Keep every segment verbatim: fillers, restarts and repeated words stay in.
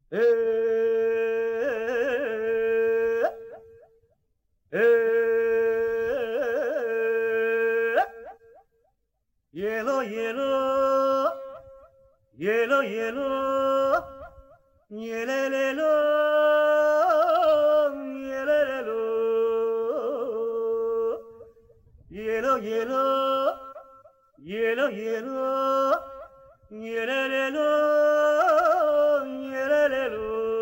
ஏலோ ஏலோ ஏலோ ஏலோ ஏலேலேலோ ஏலேலேலோ ஏலோ ஏலோ ஏலோ ஏலோ ஏலேலேலோ ஏலேலேலோ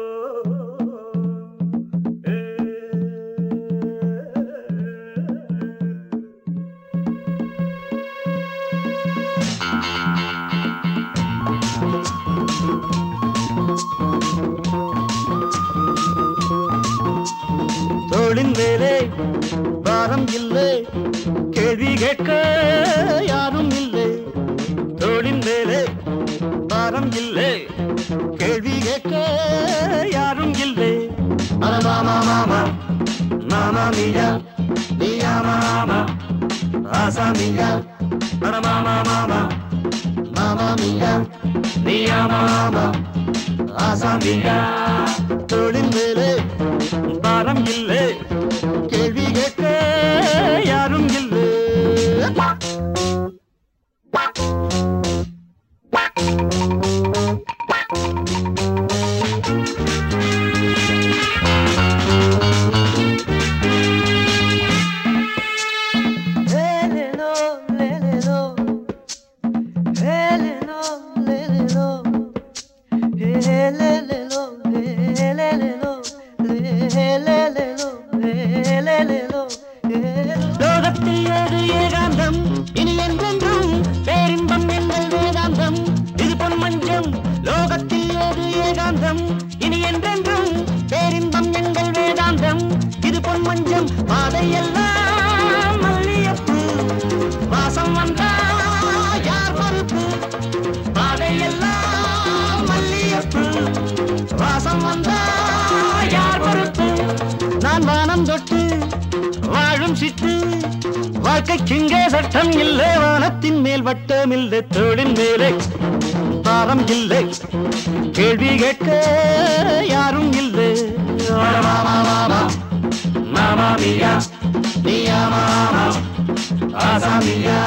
தோளின் மேலே பாரம் இல்லை, கேள்வி கேட்க யாரும் இல்லை. தோளின் மேலே பாரம் இல்லை, கேள்வி கேட்க யாரும் இல்லை. மாமா மாமா மாமா மியா மியா மாமா ஆசா மியா மாமா மாமா மாமா மியா மியா மாமா ஆசா மியா. தோளின் மேலே பாரம் இல்லை, கேள்வி கேட்க யாரும் இல்லை. லோகத்தில் ஏது ஏகாந்தம் இனி என்றென்றும் பேரின்பம் எங்கள் வேதாந்தம் இது பொன் மஞ்சம். லோகத்தில் ஏது ஏகாந்தம் இனி என்றென்றும் பேரின்பம் எங்கள் வேதாந்தம் இது பொன் மஞ்சம். பாதையெல்லாம் மல்லியப்பு வாசம் வந்தா யார் பொறுப்பு? பாதையெல்லாம் மல்லியப்பு வாசம் வந்தா யார் பொறுப்பு? நான் வானம் தொட்டு வாழும் சிட்டு, வாழ்க்கைக்கிங்கே சட்டம் இல்லை, வானத்தின் மேல் வட்டம் இல்லை. தோளின் மேலே பாரம் இல்லை, கேள்வி கேட்க யாரும் இல்லை. மாமா மாமா மாமா மியா மியா மாமா ஆசா மியா.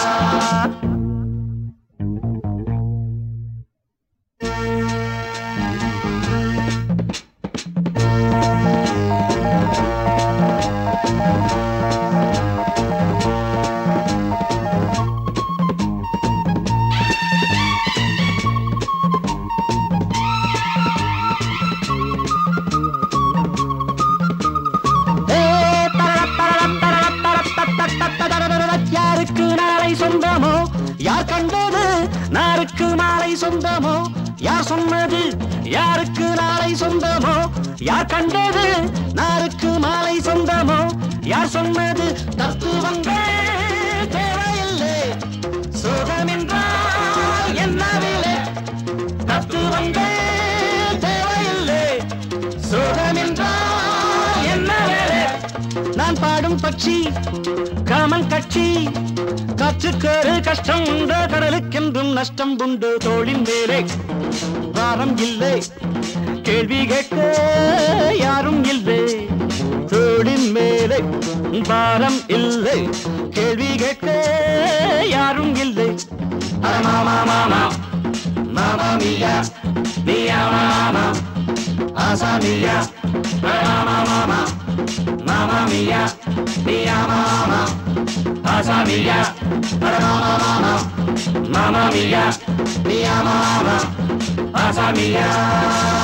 யாருக்கு நாளை சொந்தமோ யார் கண்டது, நாருக்கு நாளை சொந்தமோ யார் சொன்னது, யாருக்கு நாளை சொந்தமோ யார் கண்டது, நாருக்கு மாலை சொந்தமோ யார் சொன்னது. தத்துவங்கள் தேவையில்லை, சுகம் என்றால் என்ன விலை? தத்துவங்கள் தேவையில்லை, சுகம் என்றால் என்ன விலை? நான் பாடும் பட்சி காமன் கட்சி, காற்றுக்கேறு கஷ்டம் உண்டு, கடலுக்கென்றும் நஷ்டம் உண்டு. தோளின் மேலே பாரம் இல்லை, கேள்வி கேட்க யாரும் இல்லை. தோளின் மேலே பாரம் இல்லை, கேள்வி கேட்க யாரும் இல்லை. மாமா மாமா மாமா மியா மியா மாமா ஆசா மியா மாமா மாமா மாமா மியா மியா மாமா ஆசா மியா மாமா மாமா மாமா மியா மியா மாமா ஆசா மியா.